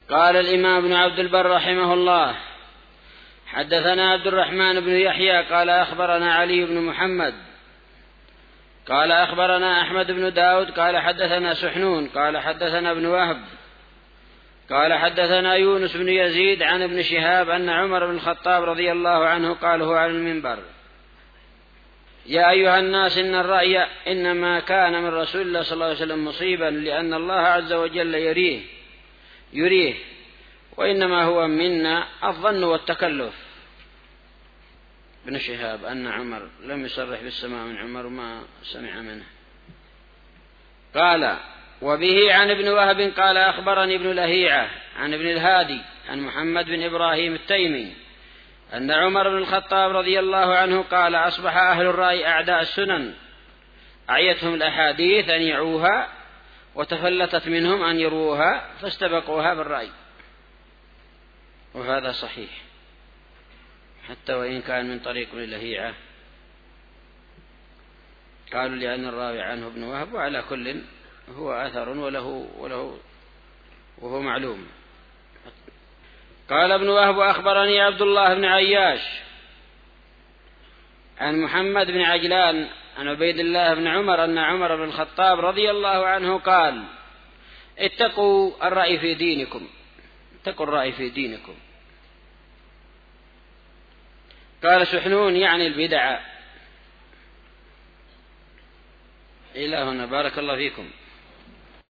قال الإمام ابن عبد البر رحمه الله: حدثنا عبد الرحمن بن يحيى قال أخبرنا علي بن محمد قال أخبرنا أحمد بن داود قال حدثنا سحنون قال حدثنا ابن وهب قال حدثنا يونس بن يزيد عن ابن شهاب أن عمر بن الخطاب رضي الله عنه قال هو على المنبر: يا أيها الناس إن الرأي إنما كان من رسول الله صلى الله عليه وسلم مصيبا، لأن الله عز وجل يريه وإنما هو منا الظن والتكلف. ابن شهاب أن عمر لم يصرح بالسماع من عمر ما سمع منه. قال: وبه عن ابن وهب قال أخبرني ابن لهيعة عن ابن الهادي عن محمد بن إبراهيم التيمي أن عمر بن الخطاب رضي الله عنه قال: أصبح أهل الرأي أعداء السنن، أعيتهم الأحاديث أن يعوها وتفلتت منهم أن يروها فاستبقوها بالرأي. وهذا صحيح حتى وإن كان من طريق ابن لهيعة، قالوا لأن الراوي عنه ابن وهب، وعلى كل هو أثر وهو معلوم. قال ابن وهب: أخبرني عبد الله بن عياش عن محمد بن عجلان عن عبيد الله بن عمر أن عمر بن الخطاب رضي الله عنه قال: اتقوا الرأي في دينكم، اتقوا الرأي في دينكم. قال سحنون يعني البدع. إلى هنا بارك الله فيكم.